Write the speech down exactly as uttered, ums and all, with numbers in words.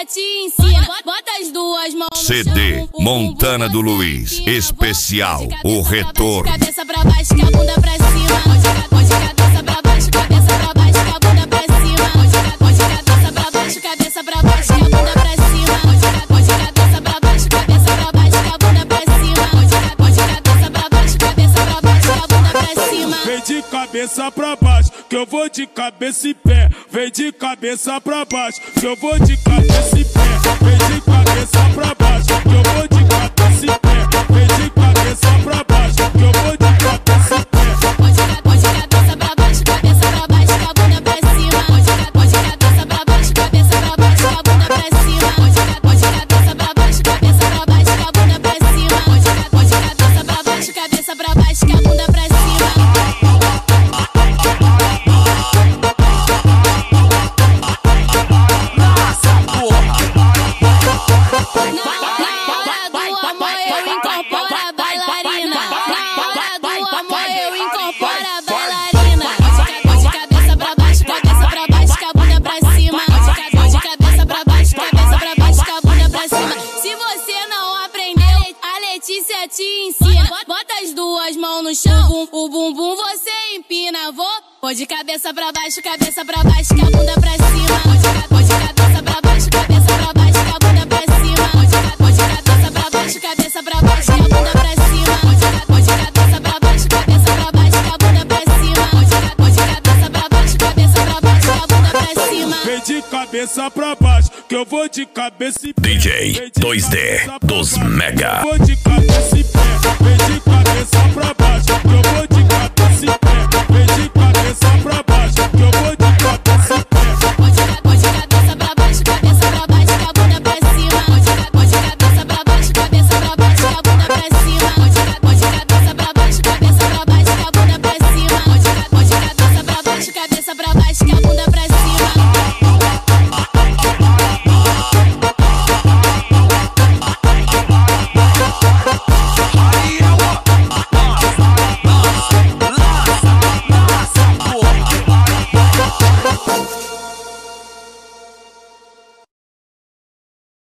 te ensina. Bota as duas mãos no C D Montana do Luiz, especial, o retorno. Cabeça pra baixo, que a bunda pra cima. Hoje cabeça pra baixo, cabeça pra baixo, que a bunda pra cima. Hoje cabeça pra baixo, cabeça pra baixo, que a bunda pra cima. Hoje cabeça pra baixo, cabeça pra baixo, que a bunda pra cima. Hoje cabeça pra baixo, cabeça pra baixo, que a bunda pra cima. Vem de cabeça pra baixo, que eu vou de cabeça e pé. Vem de cabeça pra baixo, que eu vou de cabeça e pé. Vem de cabeça pra baixo, que eu vou de cabeça e pé. Vem de cabeça pra baixo, que eu vou de cabeça e pé. Hoje cabeça pra baixo, cabeça pra baixo, que a bunda pra cima. Hoje cabeça pra baixo, cabeça pra baixo, que a bunda pra cima. Hoje cabeça pra baixo, cabeça pra baixo, que a bunda pra cima. Hoje cabeça pra baixo, cabeça pra baixo, que a bunda pra cima. Te ensina, bota as duas mãos no chão, o bumbum você empina, vou. Pô de cabeça pra baixo, cabeça pra baixo, que a bunda pra cima. Pô de cabeça pra baixo, cabeça pra baixo, que a bunda pra cima. Pô de cabeça pra baixo, cabeça pra baixo, que a bunda pra cima. Pô de cabeça pra baixo, cabeça pra baixo, que a bunda pra cima. Pô de cabeça pra baixo, cabeça pra baixo, que a bunda pra cima. Vem de cabeça pra baixo, que eu vou de cabeça e pé. D J dois D dos Mega. Vou de cabeça e pé. Vem de cabeça pra baixo, que eu vou de cabeça.